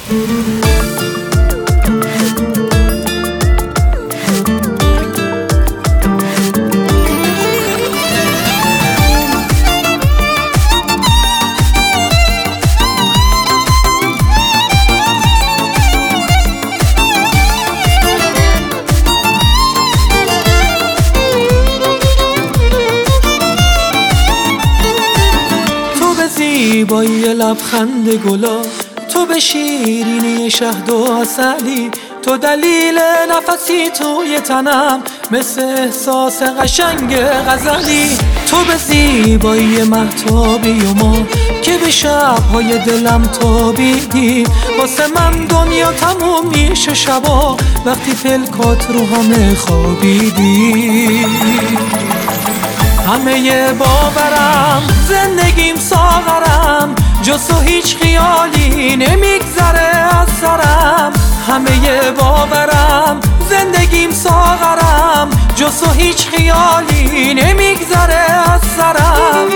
زیبایی لبخند گلا، تو به شیرینی شهد و عسلی، تو دلیل نفسی توی تنم مثل احساس قشنگ غزلی. تو به زیبایی مهتابی و ما که به شبهای دلم تابیدی، واسه من دنیا تموم میشه شبا وقتی پلکات رو همه خوابیدی. همه باورم زندگیم ساغرم، جز تو هیچ خیالی نمیگذره از سرم. همه باورم زندگیم ساغرم، جز تو هیچ خیالی نمیگذره از سرم.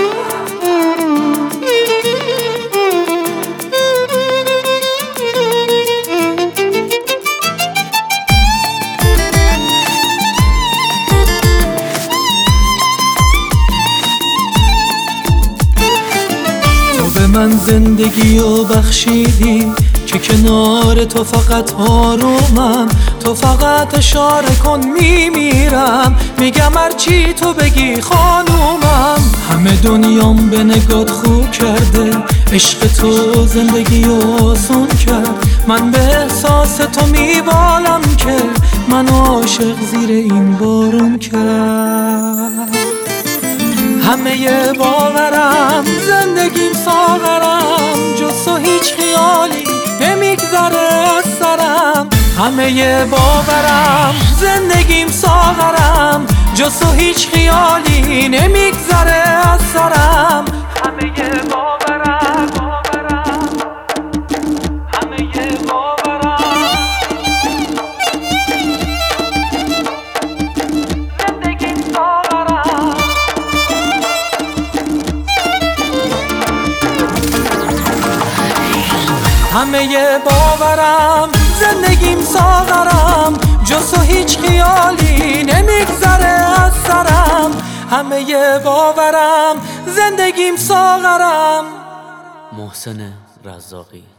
من زندگی رو بخشیدی که کنار تو فقط آرومم، تو فقط اشاره کن میمیرم، میگم هرچی تو بگی خانومم. همه دنیام به نگات خوب کرده، عشق تو زندگی رو آسون کرد. من به احساس تو میبالم که من عاشق زیر این بارون کرد. همه باورم زندگیم ساغرم، جز تو هیچ خیالی نمیگذره از سرم. همه باورم زندگیم ساغرم، جز تو هیچ خیالی نمیگذره از سرم. همه باورم همه باورم زندگیم ساغرم، جز تو هیچ خیالی نمیگذره از سرم. همه باورم زندگیم ساغرم. محسن رزاقی.